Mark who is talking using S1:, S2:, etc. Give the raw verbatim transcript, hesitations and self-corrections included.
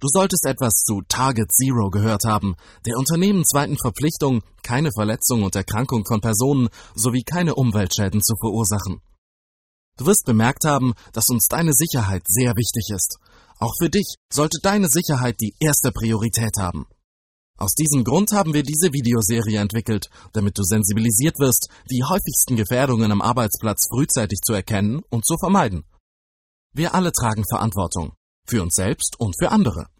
S1: Du solltest etwas zu Target Zero gehört haben, der unternehmensweiten Verpflichtung, keine Verletzung und Erkrankung von Personen sowie keine Umweltschäden zu verursachen. Du wirst bemerkt haben, dass uns deine Sicherheit sehr wichtig ist. Auch für dich sollte deine Sicherheit die erste Priorität haben. Aus diesem Grund haben wir diese Videoserie entwickelt, damit du sensibilisiert wirst, die häufigsten Gefährdungen am Arbeitsplatz frühzeitig zu erkennen und zu vermeiden. Wir alle tragen Verantwortung, für uns selbst und für andere.